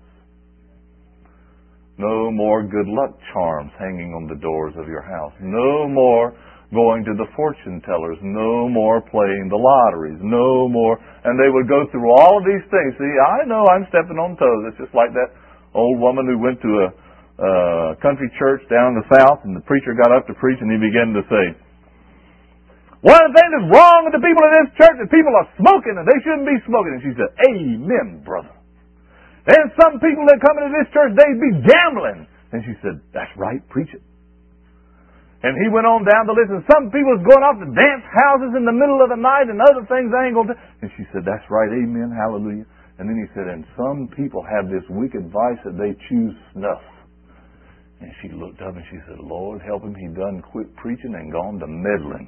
No more good luck charms hanging on the doors of your house. No more going to the fortune tellers. No more playing the lotteries. No more. And they would go through all of these things. See, I know I'm stepping on toes. It's just like that old woman who went to a country church down in the south, and the preacher got up to preach, and he began to say, one of the things that's wrong with the people in this church is people are smoking, and they shouldn't be smoking. And she said, amen, brother. And some people that come into this church, they be gambling. And she said, that's right, preach it. And he went on down the list, and some people was going off to dance houses in the middle of the night and other things I ain't going to. And she said, that's right, amen, hallelujah. And then he said, and some people have this wicked vice that they choose snuff. And she looked up and she said, Lord, help him, he done quit preaching and gone to meddling.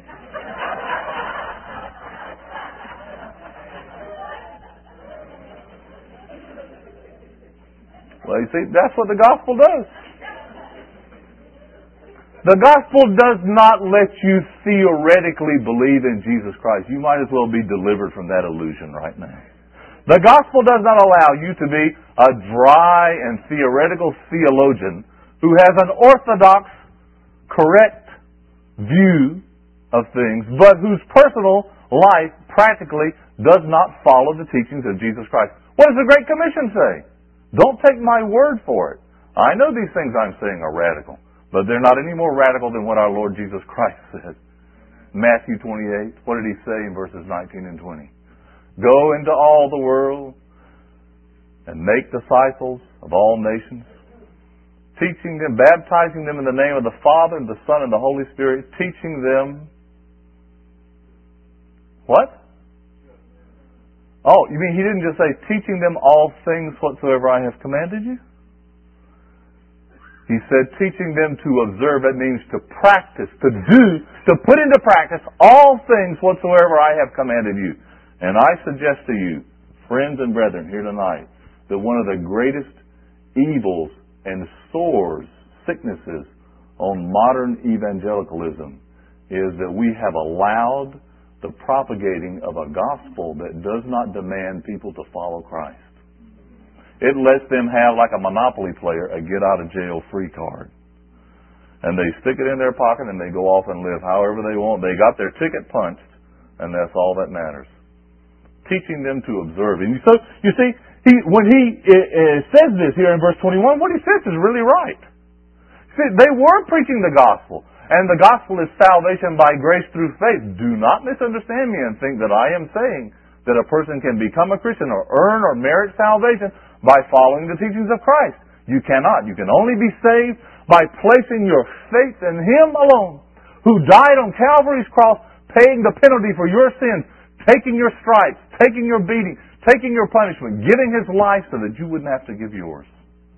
Well, you see, that's what the gospel does. The gospel does not let you theoretically believe in Jesus Christ. You might as well be delivered from that illusion right now. The gospel does not allow you to be a dry and theoretical theologian who has an orthodox, correct view of things, but whose personal life practically does not follow the teachings of Jesus Christ. What does the Great Commission say? Don't take my word for it. I know these things I'm saying are radical, but they're not any more radical than what our Lord Jesus Christ said. Matthew 28, what did He say in verses 19 and 20? Go into all the world and make disciples of all nations, teaching them, baptizing them in the name of the Father and the Son and the Holy Spirit, teaching them what? Oh, you mean He didn't just say, teaching them all things whatsoever I have commanded you? He said, teaching them to observe. That means to practice, to do, to put into practice all things whatsoever I have commanded you. And I suggest to you, friends and brethren here tonight, that one of the greatest evils and sores, sicknesses on modern evangelicalism is that we have allowed the propagating of a gospel that does not demand people to follow Christ. It lets them have, like a Monopoly player, a get-out-of-jail-free card. And they stick it in their pocket and they go off and live however they want. They got their ticket punched, and that's all that matters. Teaching them to observe. And so, you see, when he says this here in verse 21, what he says is really right. See, they were preaching the gospel. And the gospel is salvation by grace through faith. Do not misunderstand me and think that I am saying that a person can become a Christian or earn or merit salvation by following the teachings of Christ. You cannot. You can only be saved by placing your faith in Him alone, who died on Calvary's cross, paying the penalty for your sins, taking your stripes, taking your beating, taking your punishment, giving His life so that you wouldn't have to give yours.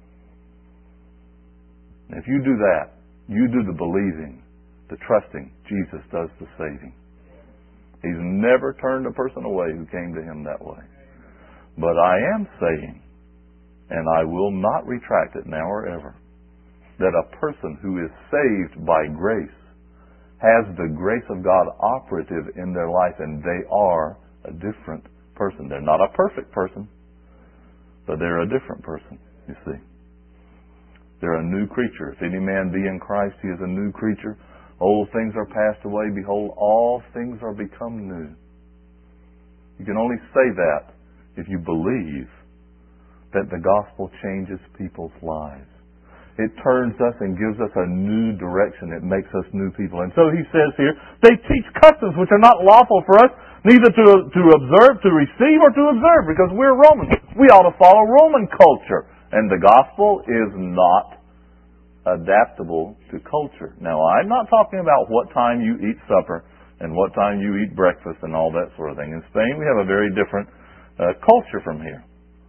And if you do that, you do the believing, the trusting. Jesus does the saving. He's never turned a person away who came to Him that way. But I am saying, and I will not retract it now or ever, that a person who is saved by grace has the grace of God operative in their life, and they are a different person. They're not a perfect person, but they're a different person, you see. They're a new creature. If any man be in Christ, he is a new creature. Old things are passed away. Behold, all things are become new. You can only say that if you believe that the gospel changes people's lives. It turns us and gives us a new direction. It makes us new people. And so he says here, they teach customs which are not lawful for us, neither to observe, to receive, or to observe, because we're Romans. We ought to follow Roman culture. And the gospel is not adaptable to culture. Now, I'm not talking about what time you eat supper and what time you eat breakfast and all that sort of thing. In Spain, we have a very different culture from here.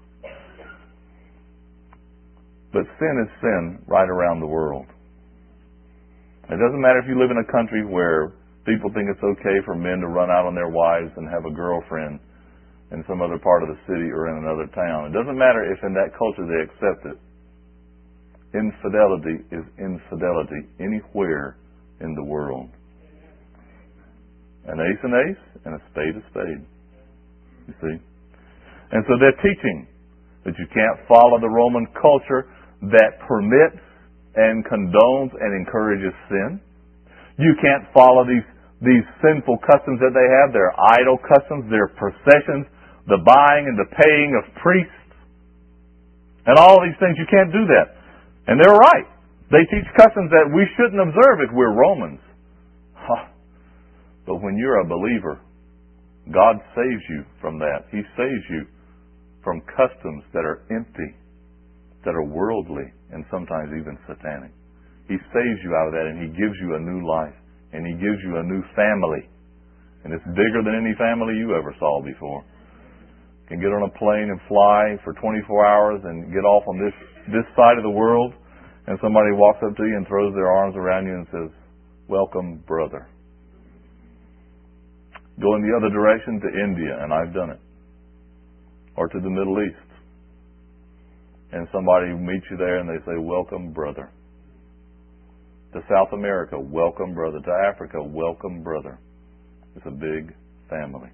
But sin is sin right around the world. It doesn't matter if you live in a country where people think it's okay for men to run out on their wives and have a girlfriend in some other part of the city or in another town. It doesn't matter if in that culture they accept it. Infidelity is infidelity anywhere in the world. An ace an ace and a spade a spade. You see? And so they're teaching that you can't follow the Roman culture that permits and condones and encourages sin. You can't follow these sinful customs that they have, their idol customs, their processions, the buying and the paying of priests, and all these things. You can't do that. And they're right. They teach customs that we shouldn't observe if we're Romans. But when you're a believer, God saves you from that. He saves you from customs that are empty, that are worldly, and sometimes even satanic. He saves you out of that, and He gives you a new life, and He gives you a new family. And it's bigger than any family you ever saw before. You can get on a plane and fly for 24 hours and get off on this side of the world, and somebody walks up to you and throws their arms around you and says, "Welcome, brother." Go in the other direction to India, and I've done it. Or to the Middle East. And somebody meets you there and they say, "Welcome, brother." To South America, "Welcome, brother." To Africa, "Welcome, brother." It's a big family.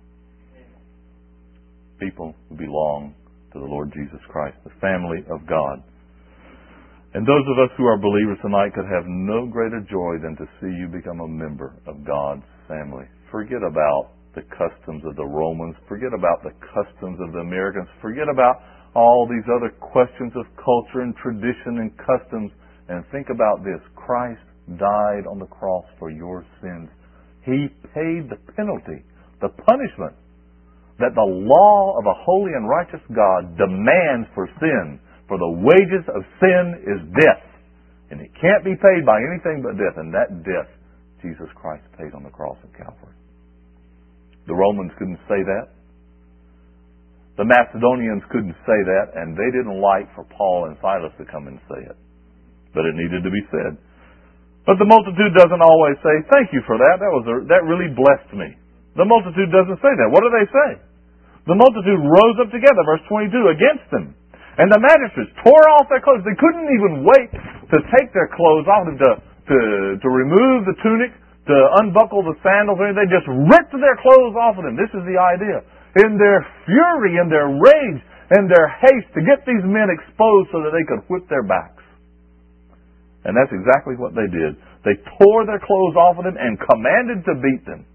People who belong to the Lord Jesus Christ, the family of God. And those of us who are believers tonight could have no greater joy than to see you become a member of God's family. Forget about the customs of the Romans. Forget about the customs of the Americans. Forget about all these other questions of culture and tradition and customs. And think about this. Christ died on the cross for your sins. He paid the penalty, the punishment that the law of a holy and righteous God demands for sin. For the wages of sin is death. And it can't be paid by anything but death. And that death, Jesus Christ paid on the cross of Calvary. The Romans couldn't say that. The Macedonians couldn't say that, and they didn't like for Paul and Silas to come and say it. But it needed to be said. But the multitude doesn't always say, thank you for that. That really blessed me. The multitude doesn't say that. What do they say? The multitude rose up together, verse 22, against them. And the magistrates tore off their clothes. They couldn't even wait to take their clothes off, to remove the tunic, to unbuckle the sandals. They just ripped their clothes off of them. This is the idea. In their fury, in their rage, in their haste to get these men exposed so that they could whip their backs. And that's exactly what they did. They tore their clothes off of them and commanded to beat them.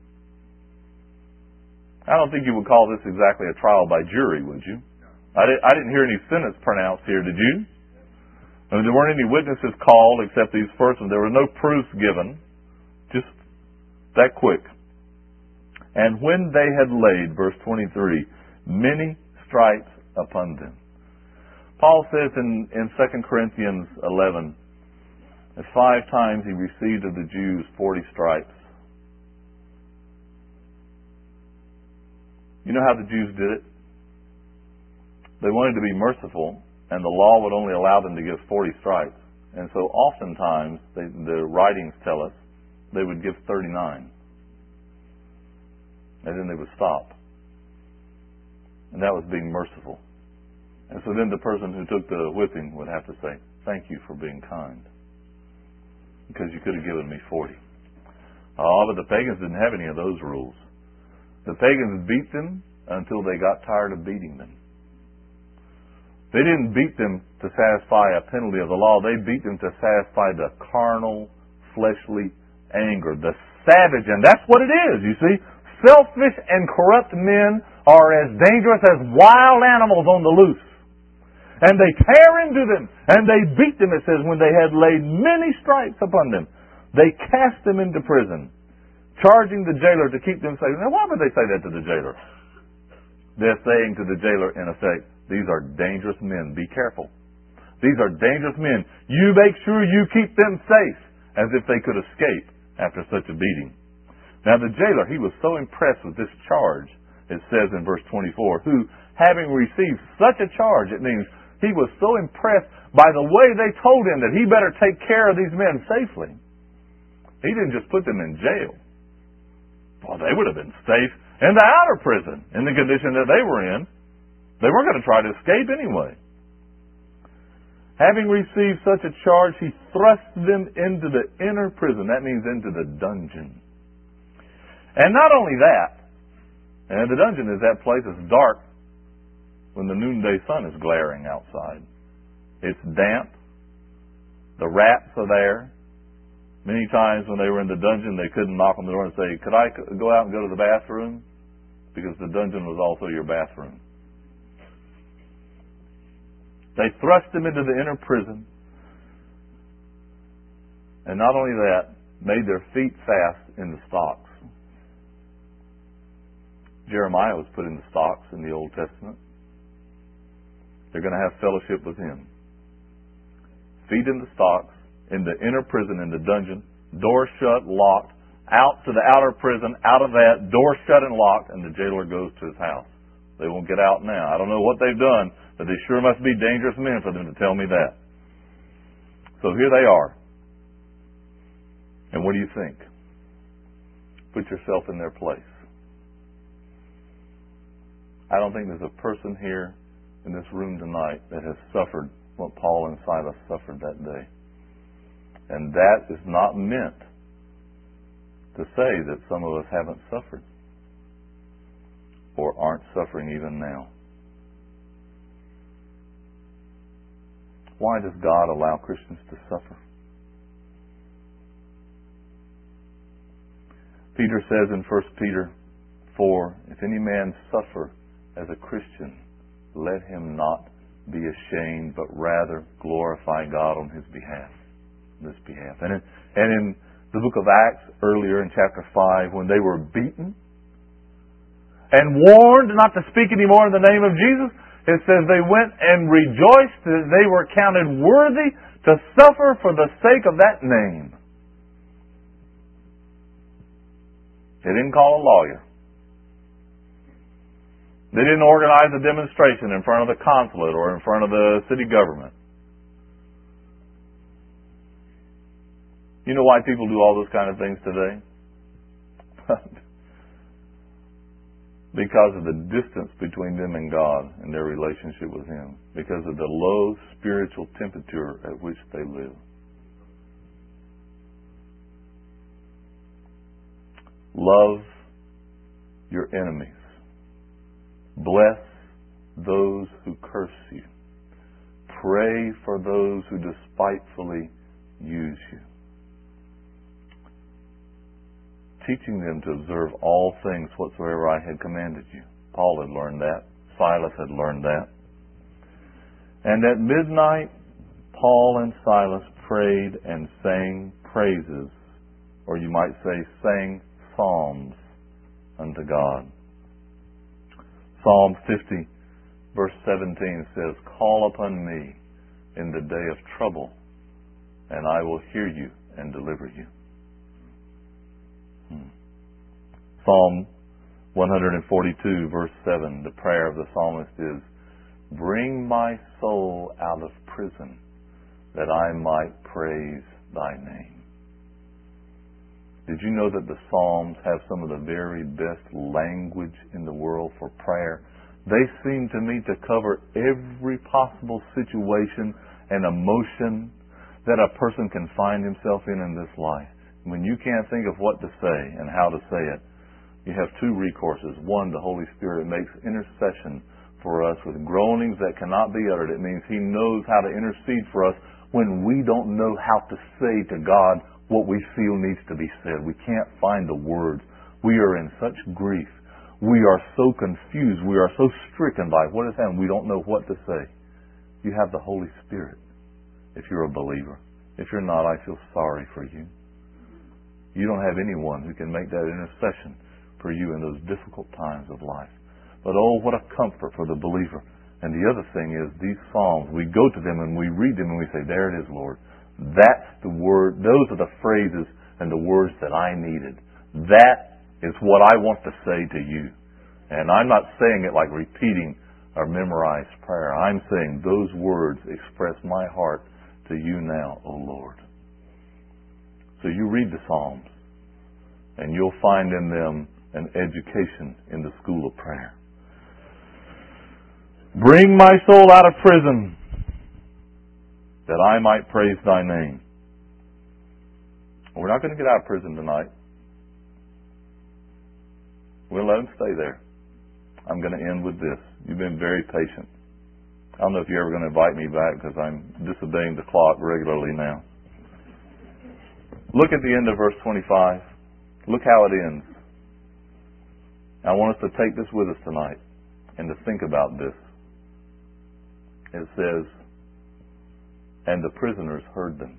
I don't think you would call this exactly a trial by jury, would you? I didn't hear any sentence pronounced here, did you? I mean, there weren't any witnesses called except these first ones. There were no proofs given. Just that quick. And when they had laid, verse 23, many stripes upon them. Paul says in 2 Corinthians 11 that 5 times he received of the Jews 40 stripes. You know how the Jews did it? They wanted to be merciful, and the law would only allow them to give 40 stripes. And so oftentimes, the writings tell us, they would give 39. And then they would stop. And that was being merciful. And so then the person who took the whipping would have to say, thank you for being kind. Because you could have given me 40. Oh, but the pagans didn't have any of those rules. The pagans beat them until they got tired of beating them. They didn't beat them to satisfy a penalty of the law. They beat them to satisfy the carnal, fleshly anger, the savage. And that's what it is, you see. Selfish and corrupt men are as dangerous as wild animals on the loose. And they tear into them, and they beat them, it says, when they had laid many stripes upon them. They cast them into prison, charging the jailer to keep them safe. Now, why would they say that to the jailer? They're saying to the jailer, in effect, these are dangerous men. Be careful. These are dangerous men. You make sure you keep them safe, as if they could escape after such a beating. Now the jailer, he was so impressed with this charge, it says in verse 24, who, having received such a charge, it means he was so impressed by the way they told him that he better take care of these men safely. He didn't just put them in jail. Well, they would have been safe in the outer prison in the condition that they were in. They weren't going to try to escape anyway. Having received such a charge, he thrust them into the inner prison. That means into the dungeon. And not only that, and the dungeon is that place that's dark when the noonday sun is glaring outside. It's damp. The rats are there. Many times when they were in the dungeon, they couldn't knock on the door and say, could I go out and go to the bathroom? Because the dungeon was also your bathroom. They thrust them into the inner prison. And not only that, made their feet fast in the stocks. Jeremiah was put in the stocks in the Old Testament. They're going to have fellowship with him. Feet in the stocks, in the inner prison, in the dungeon, door shut, locked, out to the outer prison, out of that, door shut and locked, and the jailer goes to his house. They won't get out now. I don't know what they've done, but they sure must be dangerous men for them to tell me that. So here they are. And what do you think? Put yourself in their place. I don't think there's a person here in this room tonight that has suffered what Paul and Silas suffered that day. And that is not meant to say that some of us haven't suffered or aren't suffering even now. Why does God allow Christians to suffer? Peter says in 1 Peter 4, if any man suffer as a Christian, let him not be ashamed, but rather glorify God on his behalf. And in the book of Acts, earlier in chapter 5, when they were beaten and warned not to speak anymore in the name of Jesus, it says they went and rejoiced that they were counted worthy to suffer for the sake of that name. They didn't call a lawyer. They didn't organize a demonstration in front of the consulate or in front of the city government. You know why people do all those kind of things today? Because of the distance between them and God and their relationship with Him. Because of the low spiritual temperature at which they live. Love your enemies. Bless those who curse you. Pray for those who despitefully use you. Teaching them to observe all things whatsoever I had commanded you. Paul had learned that. Silas had learned that. And at midnight, Paul and Silas prayed and sang praises, or you might say sang psalms unto God. Psalm 50, verse 17 says, Call upon me in the day of trouble, and I will hear you and deliver you. Psalm 142, verse 7, the prayer of the psalmist is, Bring my soul out of prison, that I might praise thy name. Did you know that the Psalms have some of the very best language in the world for prayer? They seem to me to cover every possible situation and emotion that a person can find himself in this life. When you can't think of what to say and how to say it, you have two recourses. One, the Holy Spirit makes intercession for us with groanings that cannot be uttered. It means He knows how to intercede for us when we don't know how to say to God what we feel needs to be said. We can't find the words. We are in such grief. We are so confused. We are so stricken by what has happened. We don't know what to say. You have the Holy Spirit if you're a believer. If you're not, I feel sorry for you. You don't have anyone who can make that intercession for you in those difficult times of life. But oh, what a comfort for the believer. And the other thing is, these Psalms, we go to them and we read them and we say, there it is, Lord. That's the word, those are the phrases and the words that I needed. That is what I want to say to you. And I'm not saying it like repeating a memorized prayer. I'm saying those words express my heart to you now, O Lord. So you read the Psalms, and you'll find in them an education in the school of prayer. Bring my soul out of prison, that I might praise thy name. We're not going to get out of prison tonight. We'll let him stay there. I'm going to end with this. You've been very patient. I don't know if you're ever going to invite me back because I'm disobeying the clock regularly now. Look at the end of verse 25. Look how it ends. I want us to take this with us tonight and to think about this. It says, and the prisoners heard them.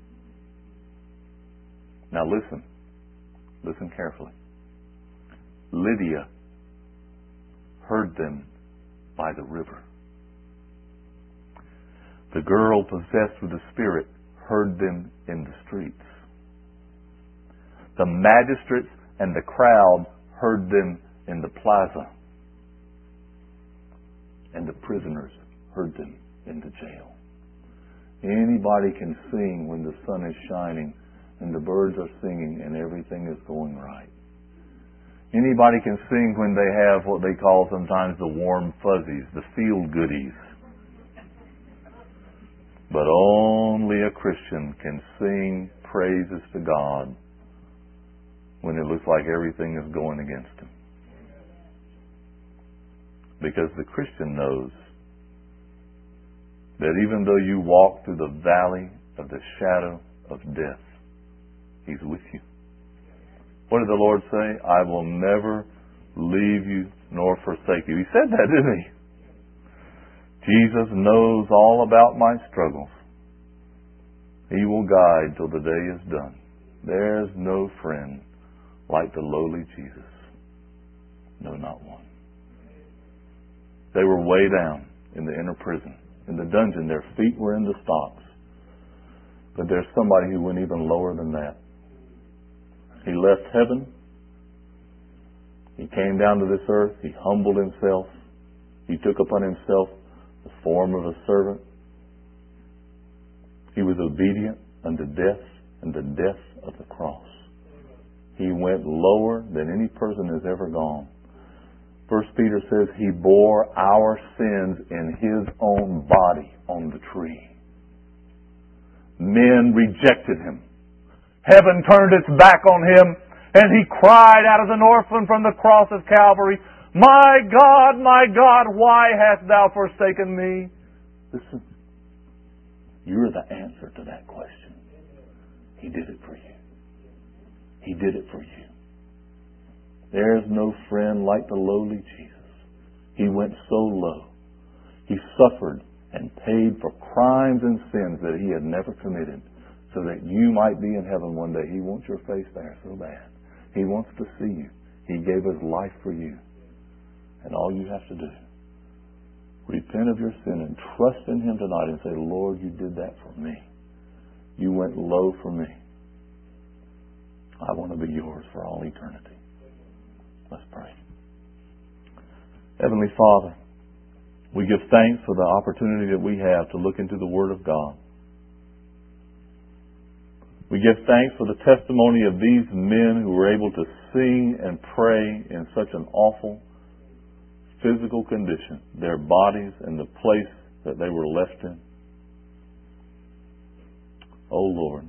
Now listen. Listen carefully. Lydia heard them by the river. The girl possessed with the Spirit heard them in the streets. The magistrates and the crowd heard them in the plaza. And the prisoners heard them in the jail. Anybody can sing when the sun is shining and the birds are singing and everything is going right. Anybody can sing when they have what they call sometimes the warm fuzzies, the feel goodies. But only a Christian can sing praises to God when it looks like everything is going against him. Because the Christian knows that even though you walk through the valley of the shadow of death, He's with you. What did the Lord say? I will never leave you nor forsake you. He said that, didn't He? Jesus knows all about my struggles. He will guide till the day is done. There's no friend like the lowly Jesus. No, not one. They were way down in the inner prison. In the dungeon, their feet were in the stocks. But there's somebody who went even lower than that. He left heaven. He came down to this earth. He humbled Himself. He took upon Himself the form of a servant. He was obedient unto death, and the death of the cross. He went lower than any person has ever gone. 1 Peter says He bore our sins in His own body on the tree. Men rejected Him. Heaven turned its back on Him, and He cried out as an orphan from the cross of Calvary, my God, why hast Thou forsaken me? Listen, you're the answer to that question. He did it for you. He did it for you. There's no friend like the lowly Jesus. He went so low. He suffered and paid for crimes and sins that He had never committed so that you might be in heaven one day. He wants your face there so bad. He wants to see you. He gave His life for you. And all you have to do, repent of your sin and trust in Him tonight and say, Lord, You did that for me. You went low for me. I want to be Yours for all eternity. Let's pray. Heavenly Father, we give thanks for the opportunity that we have to look into the Word of God. We give thanks for the testimony of these men who were able to sing and pray in such an awful physical condition, their bodies and the place that they were left in. Oh Lord,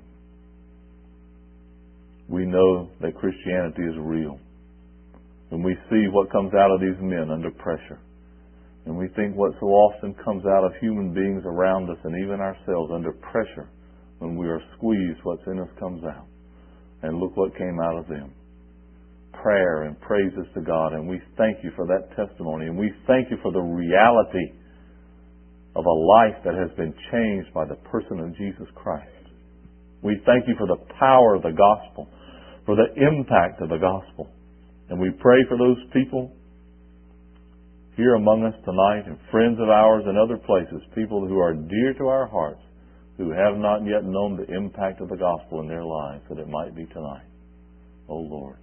we know that Christianity is real. When we see what comes out of these men under pressure, and we think what so often comes out of human beings around us and even ourselves under pressure, when we are squeezed, what's in us comes out. And look what came out of them. Prayer and praises to God. And we thank You for that testimony. And we thank You for the reality of a life that has been changed by the person of Jesus Christ. We thank You for the power of the gospel, for the impact of the gospel. And we pray for those people here among us tonight, and friends of ours in other places, people who are dear to our hearts, who have not yet known the impact of the gospel in their lives, that it might be tonight. Oh Lord.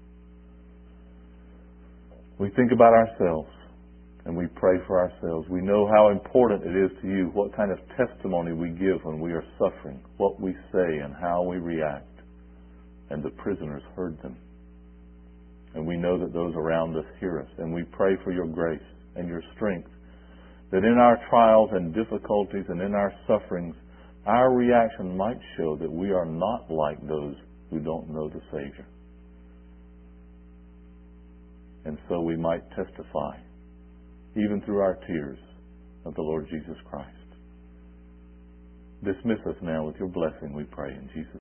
We think about ourselves, and we pray for ourselves. We know how important it is to You, what kind of testimony we give when we are suffering, what we say and how we react. And the prisoners heard them. And we know that those around us hear us. And we pray for Your grace and Your strength, that in our trials and difficulties and in our sufferings, our reaction might show that we are not like those who don't know the Savior. And so we might testify, even through our tears, of the Lord Jesus Christ. Dismiss us now with Your blessing, we pray in Jesus' name.